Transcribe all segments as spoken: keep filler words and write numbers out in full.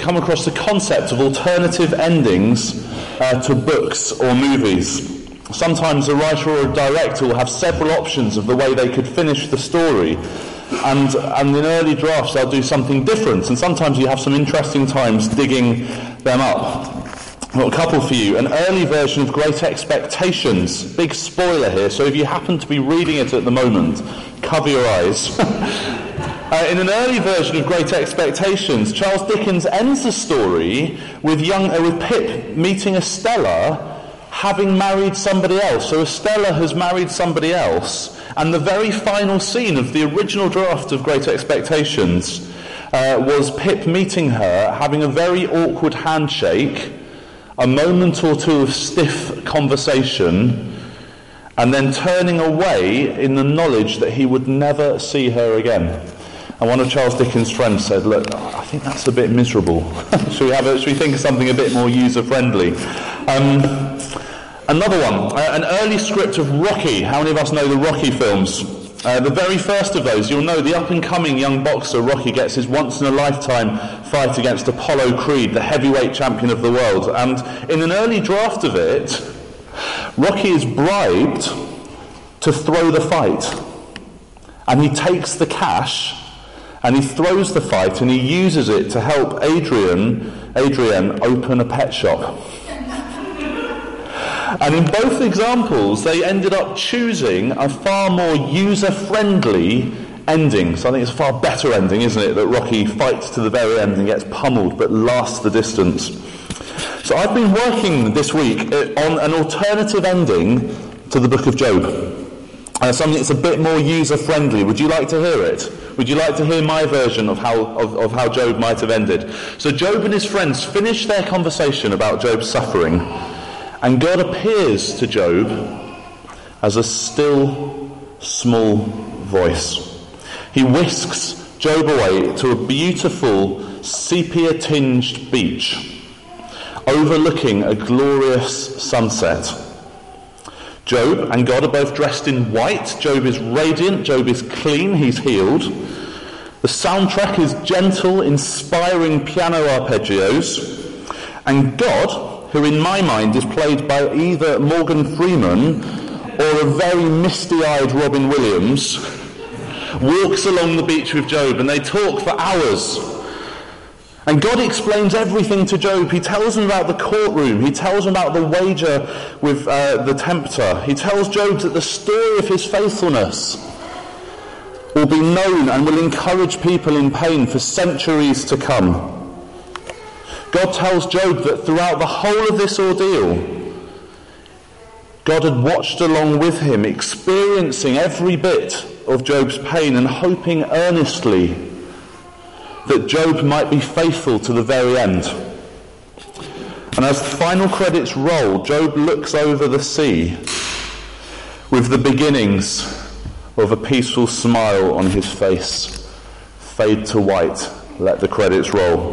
come across the concept of alternative endings uh, to books or movies. Sometimes a writer or a director will have several options of the way they could finish the story, and, and in early drafts they'll do something different, and sometimes you have some interesting times digging them up. I've got a couple for you. An early version of Great Expectations. Big spoiler here, so if you happen to be reading it at the moment, cover your eyes. uh, in an early version of Great Expectations, Charles Dickens ends the story with young uh, with Pip meeting Estella having married somebody else. So Estella has married somebody else, and the very final scene of the original draft of Great Expectations uh, was Pip meeting her, having a very awkward handshake, a moment or two of stiff conversation, and then turning away in the knowledge that he would never see her again. And one of Charles Dickens' friends said, look, I think that's a bit miserable. should, we have a, should we think of something a bit more user-friendly? Um, another one, uh, an early script of Rocky. How many of us know the Rocky films? Uh, the very first of those, you'll know the up-and-coming young boxer Rocky gets his once-in-a-lifetime fight against Apollo Creed, the heavyweight champion of the world. And in an early draft of it, Rocky is bribed to throw the fight. And he takes the cash, and he throws the fight, and he uses it to help Adrian, Adrian open a pet shop. And in both examples, they ended up choosing a far more user-friendly ending. So I think it's a far better ending, isn't it, that Rocky fights to the very end and gets pummeled but lasts the distance. So I've been working this week on an alternative ending to the book of Job. Uh, something that's a bit more user-friendly. Would you like to hear it? Would you like to hear my version of how of, of how Job might have ended? So Job and his friends finish their conversation about Job's suffering, and God appears to Job as a still, small voice. He whisks Job away to a beautiful, sepia-tinged beach, overlooking a glorious sunset. Job and God are both dressed in white. Job is radiant. Job is clean. He's healed. The soundtrack is gentle, inspiring piano arpeggios. And God, who in my mind is played by either Morgan Freeman or a very misty-eyed Robin Williams, walks along the beach with Job, and they talk for hours. And God explains everything to Job. He tells him about the courtroom. He tells him about the wager with uh, the tempter. He tells Job that the story of his faithfulness will be known and will encourage people in pain for centuries to come. God tells Job that throughout the whole of this ordeal, God had watched along with him, experiencing every bit of Job's pain and hoping earnestly that Job might be faithful to the very end. And as the final credits roll, Job looks over the sea with the beginnings of a peaceful smile on his face. Fade to white. Let the credits roll.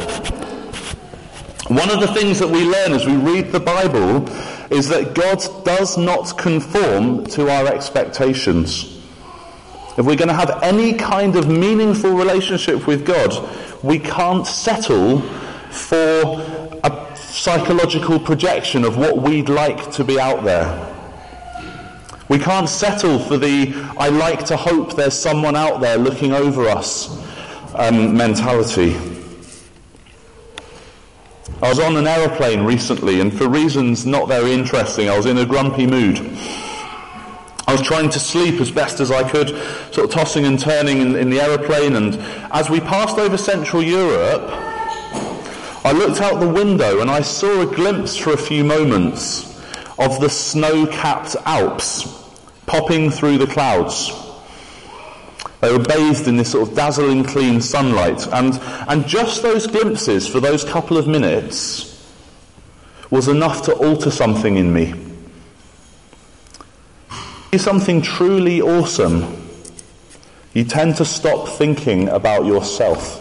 One of the things that we learn as we read the Bible is that God does not conform to our expectations. If we're going to have any kind of meaningful relationship with God, we can't settle for a psychological projection of what we'd like to be out there. We can't settle for the I like to hope there's someone out there looking over us um, mentality. I was on an aeroplane recently, and for reasons not very interesting, I was in a grumpy mood. I was trying to sleep as best as I could, sort of tossing and turning in, in the aeroplane, and as we passed over Central Europe, I looked out the window and I saw a glimpse for a few moments of the snow-capped Alps popping through the clouds. They were bathed in this sort of dazzling clean sunlight, and, and just those glimpses for those couple of minutes was enough to alter something in me. Something truly awesome, you tend to stop thinking about yourself.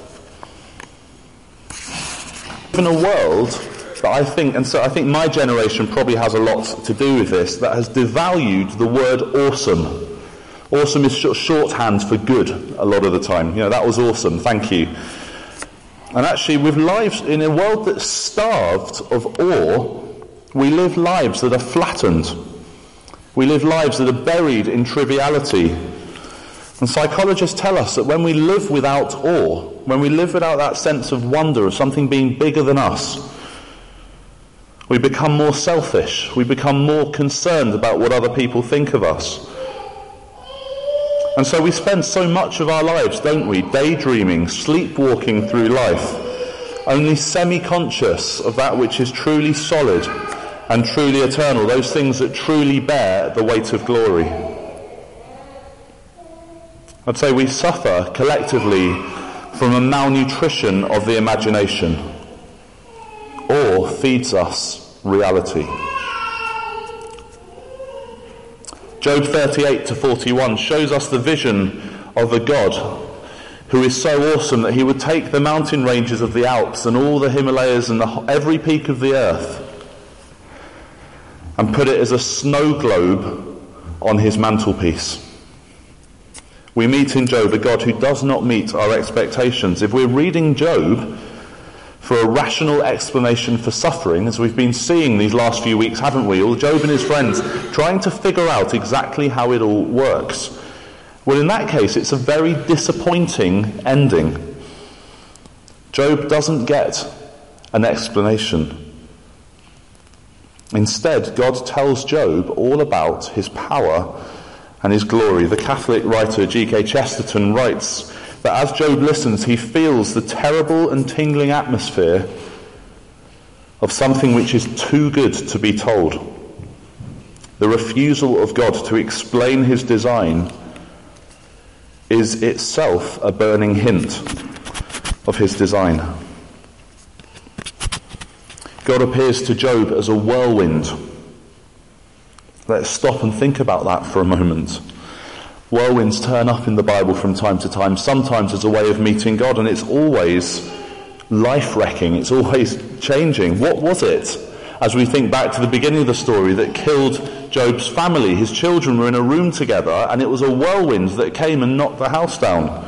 In a world that I think, and so I think my generation probably has a lot to do with this, that has devalued the word awesome. Awesome is shorthand for good a lot of the time. You know, that was awesome, thank you. And actually, with lives in a world that's starved of awe, we live lives that are flattened. We live lives that are buried in triviality. And psychologists tell us that when we live without awe, when we live without that sense of wonder, of something being bigger than us, we become more selfish. We become more concerned about what other people think of us. And so we spend so much of our lives, don't we, daydreaming, sleepwalking through life, only semi-conscious of that which is truly solid and truly eternal, those things that truly bear the weight of glory. I'd say we suffer collectively from a malnutrition of the imagination. Awe feeds us reality. Job thirty-eight to forty-one shows us the vision of a God who is so awesome that he would take the mountain ranges of the Alps and all the Himalayas and the, every peak of the earth and put it as a snow globe on his mantelpiece. We meet in Job a God who does not meet our expectations. If we're reading Job for a rational explanation for suffering, as we've been seeing these last few weeks, haven't we? All Job and his friends trying to figure out exactly how it all works. Well, in that case, it's a very disappointing ending. Job doesn't get an explanation. Instead, God tells Job all about his power and his glory. The Catholic writer G K Chesterton writes that as Job listens, he feels the terrible and tingling atmosphere of something which is too good to be told. The refusal of God to explain his design is itself a burning hint of his design. God appears to Job as a whirlwind. Let's stop and think about that for a moment. Whirlwinds turn up in the Bible from time to time, sometimes as a way of meeting God, and it's always life-wrecking, it's always changing. What was it, as we think back to the beginning of the story, that killed Job's family? His children were in a room together, and it was a whirlwind that came and knocked the house down.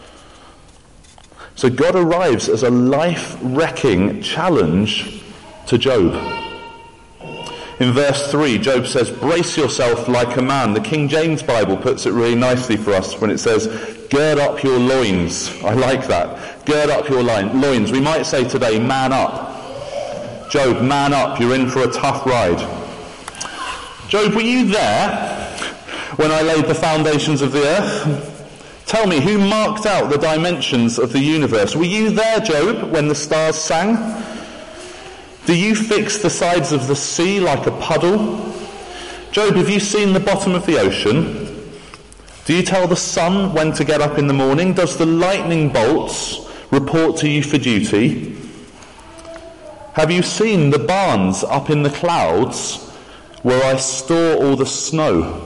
So God arrives as a life-wrecking challenge to Job. In verse three, Job says, "Brace yourself like a man." The King James Bible puts it really nicely for us when it says, "Gird up your loins." I like that. Gird up your loins. We might say today, man up. Job, man up. You're in for a tough ride. Job, were you there when I laid the foundations of the earth? Tell me, who marked out the dimensions of the universe? Were you there, Job, when the stars sang? Do you fix the sides of the sea like a puddle? Job, have you seen the bottom of the ocean? Do you tell the sun when to get up in the morning? Does the lightning bolts report to you for duty? Have you seen the barns up in the clouds where I store all the snow?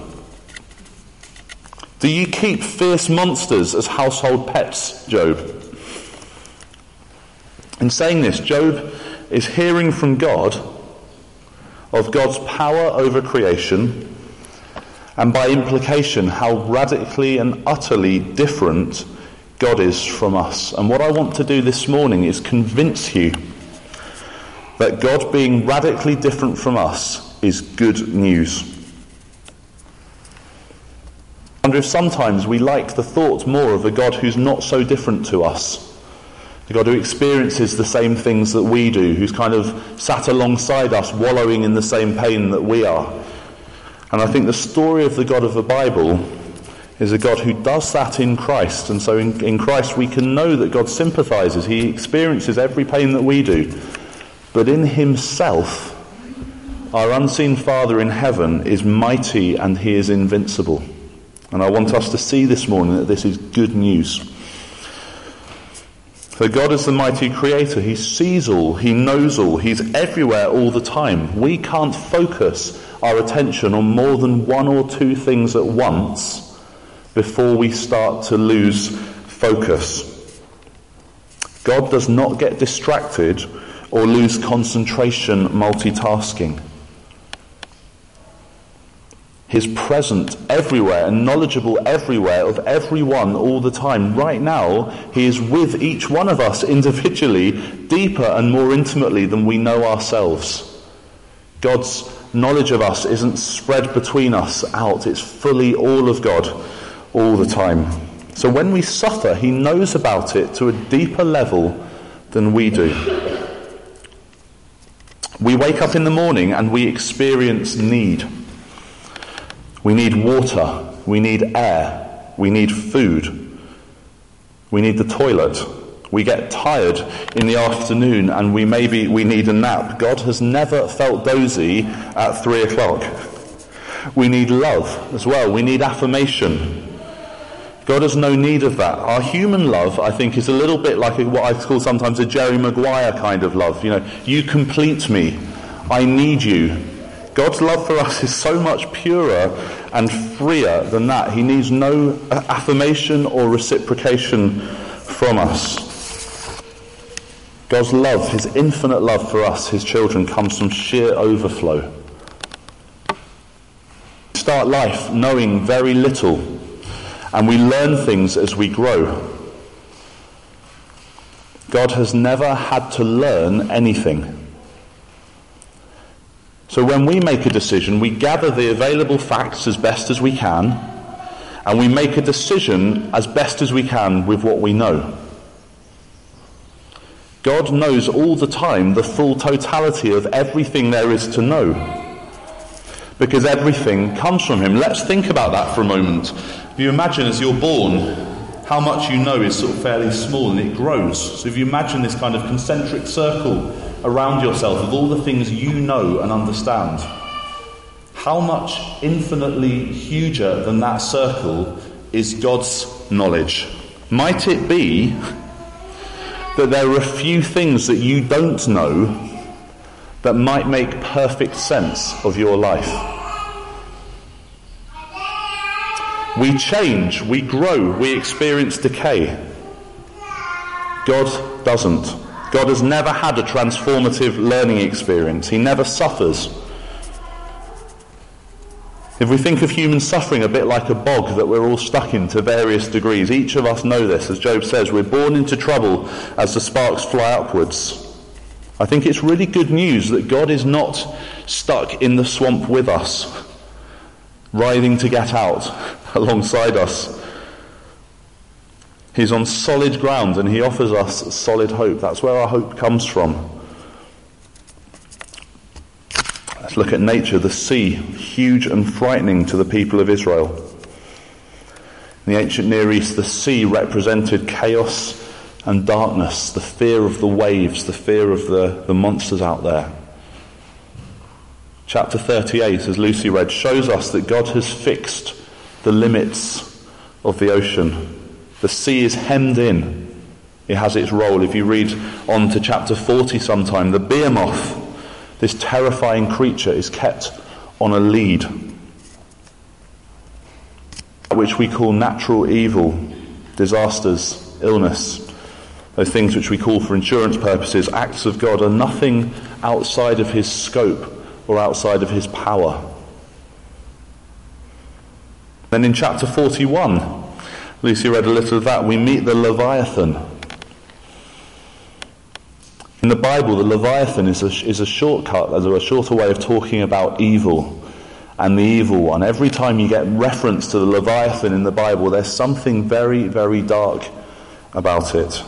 Do you keep fierce monsters as household pets, Job? In saying this, Job is hearing from God of God's power over creation, and by implication how radically and utterly different God is from us. And what I want to do this morning is convince you that God being radically different from us is good news. I wonder if sometimes we like the thought more of a God who's not so different to us. The God who experiences the same things that we do, who's kind of sat alongside us, wallowing in the same pain that we are. And I think the story of the God of the Bible is a God who does that in Christ. And so in, in Christ we can know that God sympathizes. He experiences every pain that we do. But in himself, our unseen Father in heaven is mighty and he is invincible. And I want us to see this morning that this is good news. For God is the mighty creator. He sees all, he knows all, he's everywhere all the time. We can't focus our attention on more than one or two things at once before we start to lose focus. God does not get distracted or lose concentration multitasking. He's present everywhere and knowledgeable everywhere of everyone all the time. Right now, he is with each one of us individually, deeper and more intimately than we know ourselves. God's knowledge of us isn't spread between us out. It's fully all of God all the time. So when we suffer, he knows about it to a deeper level than we do. We wake up in the morning and we experience need. We need water, we need air, we need food, we need the toilet. We get tired in the afternoon and we maybe we need a nap. God has never felt dozy at three o'clock. We need love as well. We need affirmation. God has no need of that. Our human love, I think, is a little bit like what I call sometimes a Jerry Maguire kind of love. You know, you complete me. I need you. God's love for us is so much purer and freer than that. He needs no affirmation or reciprocation from us. God's love, his infinite love for us, his children, comes from sheer overflow. We start life knowing very little, and we learn things as we grow. God has never had to learn anything. So when we make a decision, we gather the available facts as best as we can, and we make a decision as best as we can with what we know. God knows all the time the full totality of everything there is to know, because everything comes from him. Let's think about that for a moment. If you imagine as you're born, how much you know is sort of fairly small and it grows. So if you imagine this kind of concentric circle around yourself of all the things you know and understand, how much infinitely huger than that circle is God's knowledge? Might it be that there are a few things that you don't know that might make perfect sense of your life? We change, we grow, we experience decay. God doesn't. God has never had a transformative learning experience. He never suffers. If we think of human suffering a bit like a bog that we're all stuck in to various degrees, each of us know this. As Job says, we're born into trouble as the sparks fly upwards. I think it's really good news that God is not stuck in the swamp with us, writhing to get out alongside us. He's on solid ground and he offers us solid hope. That's where our hope comes from. Let's look at nature. The sea, huge and frightening to the people of Israel. In the ancient Near East, the sea represented chaos and darkness, the fear of the waves, the fear of the, the monsters out there. Chapter thirty-eight, as Lucy read, shows us that God has fixed the limits of the ocean. The sea is hemmed in. It has its role. If you read on to chapter forty sometime, the behemoth, this terrifying creature, is kept on a lead, which we call natural evil, disasters, illness, those things which we call for insurance purposes acts of God, are nothing outside of his scope or outside of his power. Then in chapter forty-one, Lucy read a little of that, we meet the Leviathan. In the Bible, the Leviathan is a, is a shortcut, as a shorter way of talking about evil and the evil one. Every time you get reference to the Leviathan in the Bible, there's something very, very dark about it.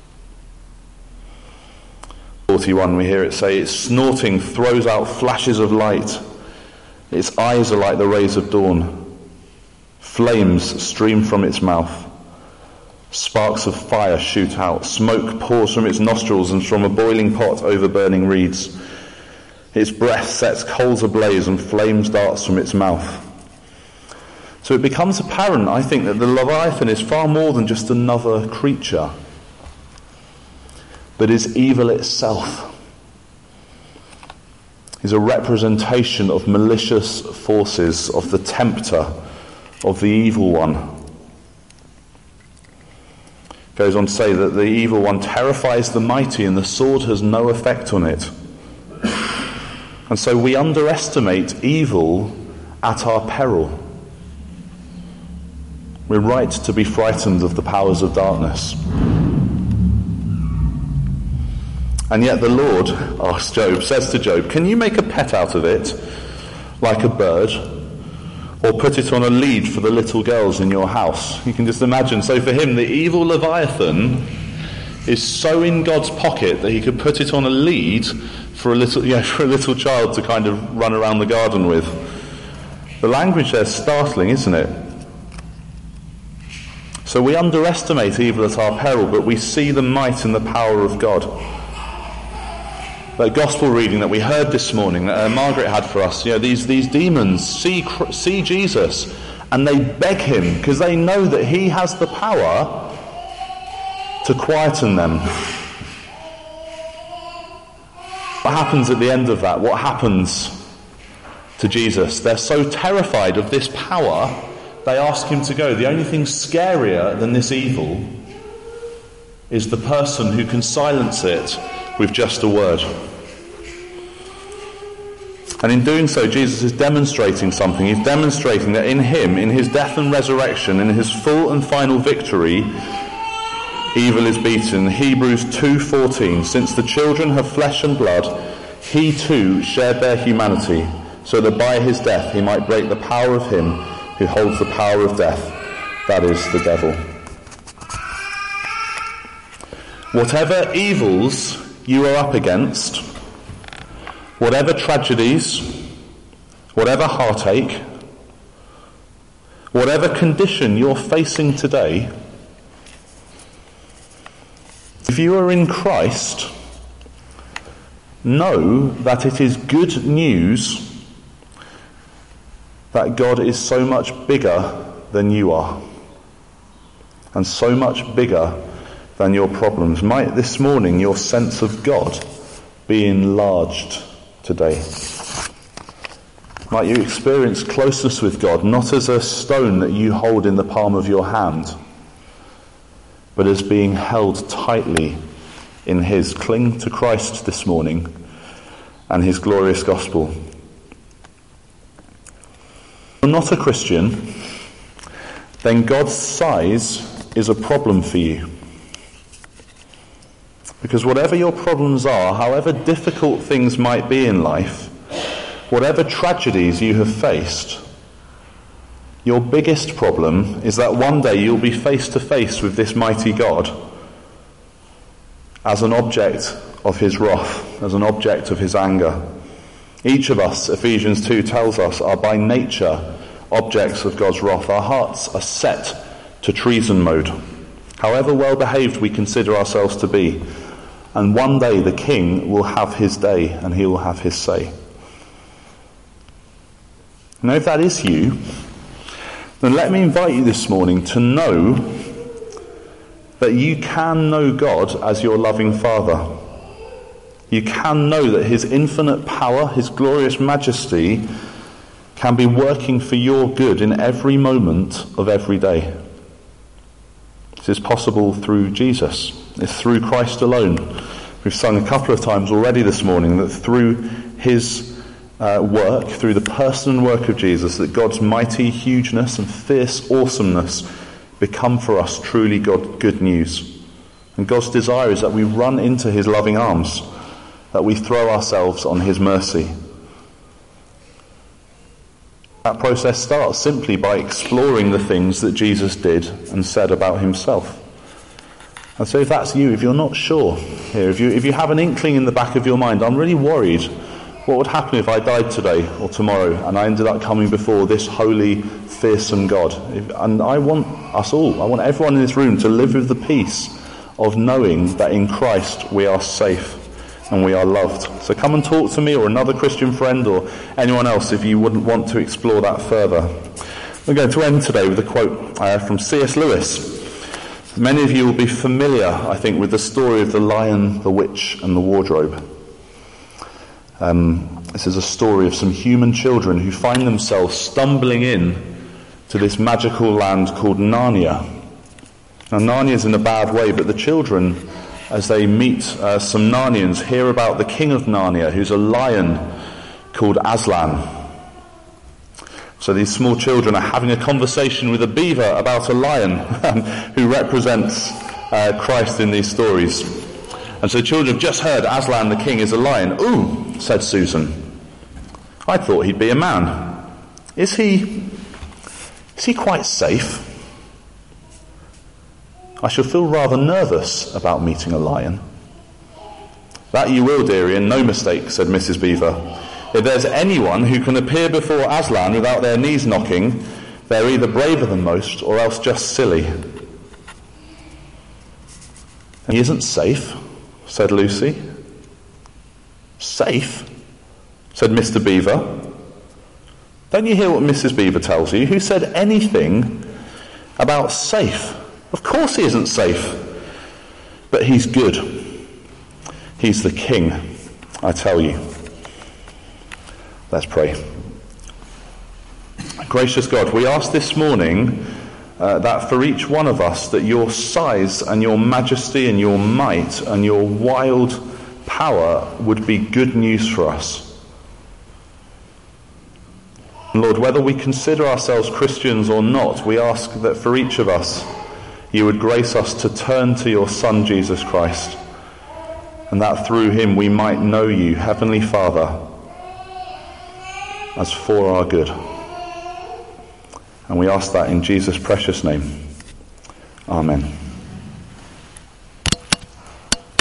forty-one, we hear it say, its snorting throws out flashes of light. Its eyes are like the rays of dawn. Flames stream from its mouth. Sparks of fire shoot out. Smoke pours from its nostrils and from a boiling pot over burning reeds. Its breath sets coals ablaze and flames darts from its mouth. So it becomes apparent, I think, that the Leviathan is far more than just another creature, but is evil itself. Is a representation of malicious forces, of the tempter, of the evil one. Goes on to say that the evil one terrifies the mighty and the sword has no effect on it. And so we underestimate evil at our peril. We're right to be frightened of the powers of darkness. And yet the Lord, asks Job, says to Job, can you make a pet out of it, like a bird, or put it on a lead for the little girls in your house? You can just imagine. So for him, the evil Leviathan is so in God's pocket that he could put it on a lead for a little, yeah, for a little child to kind of run around the garden with. The language there is startling, isn't it? So we underestimate evil at our peril, but we see the might and the power of God. That gospel reading that we heard this morning, that uh, Margaret had for us, you know, these, these demons see, see Jesus and they beg him because they know that he has the power to quieten them. What happens at the end of that? What happens to Jesus? They're so terrified of this power, they ask him to go. The only thing scarier than this evil is the person who can silence it with just a word. And in doing so, Jesus is demonstrating something. He's demonstrating that in him, in his death and resurrection, in his full and final victory, evil is beaten. Hebrews two fourteen, since the children have flesh and blood, he too shared their humanity, so that by his death he might break the power of him who holds the power of death, that is, the devil. Whatever evils you are up against, whatever tragedies, whatever heartache, whatever condition you're facing today, if you are in Christ, know that it is good news that God is so much bigger than you are, and so much bigger than your problems. Might this morning your sense of God be enlarged today. Might you experience closeness with God, not as a stone that you hold in the palm of your hand, but as being held tightly in his. Cling to Christ this morning and his glorious gospel. If you're not a Christian, then God's size is a problem for you. Because whatever your problems are, however difficult things might be in life, whatever tragedies you have faced, your biggest problem is that one day you'll be face to face with this mighty God as an object of his wrath, as an object of his anger. Each of us, Ephesians two tells us, are by nature objects of God's wrath. Our hearts are set to treason mode, however well behaved we consider ourselves to be. And one day the king will have his day and he will have his say. Now if that is you, then let me invite you this morning to know that you can know God as your loving Father. You can know that his infinite power, his glorious majesty, can be working for your good in every moment of every day. This is possible through Jesus. It's through Christ alone. We've sung a couple of times already this morning that through his uh, work, through the person and work of Jesus, that God's mighty hugeness and fierce awesomeness become for us truly God, good news. And God's desire is that we run into his loving arms, that we throw ourselves on his mercy. That process starts simply by exploring the things that Jesus did and said about himself. And so if that's you, if you're not sure here, if you if you have an inkling in the back of your mind, I'm really worried, what would happen if I died today or tomorrow and I ended up coming before this holy, fearsome God? If, and I want us all, I want everyone in this room to live with the peace of knowing that in Christ we are safe and we are loved. So come and talk to me or another Christian friend or anyone else if you wouldn't want to explore that further. We're going to end today with a quote uh, from C S Lewis. Many of you will be familiar, I think, with the story of the Lion, the Witch and the Wardrobe. Um, this is a story of some human children who find themselves stumbling in to this magical land called Narnia. Now Narnia is in a bad way, but the children, as they meet uh, some Narnians, hear about the king of Narnia, who's a lion called Aslan. So these small children are having a conversation with a beaver about a lion who represents uh, Christ in these stories. And so children have just heard Aslan the king is a lion. Ooh, said Susan. I thought he'd be a man. Is he, is he quite safe? I shall feel rather nervous about meeting a lion. That you will, dearie, and no mistake, said Missus Beaver. If there's anyone who can appear before Aslan without their knees knocking, they're either braver than most or else just silly. He isn't safe, said Lucy. Safe? Said Mister Beaver. Don't you hear what Missus Beaver tells you? Who said anything about safe? Of course he isn't safe. But he's good. He's the king, I tell you. Let's pray. Gracious God, we ask this morning uh, that for each one of us, that your size and your majesty and your might and your wild power would be good news for us. Lord, whether we consider ourselves Christians or not, we ask that for each of us, you would grace us to turn to your Son, Jesus Christ, and that through him we might know you, Heavenly Father, as for our good. And we ask that in Jesus' precious name. Amen.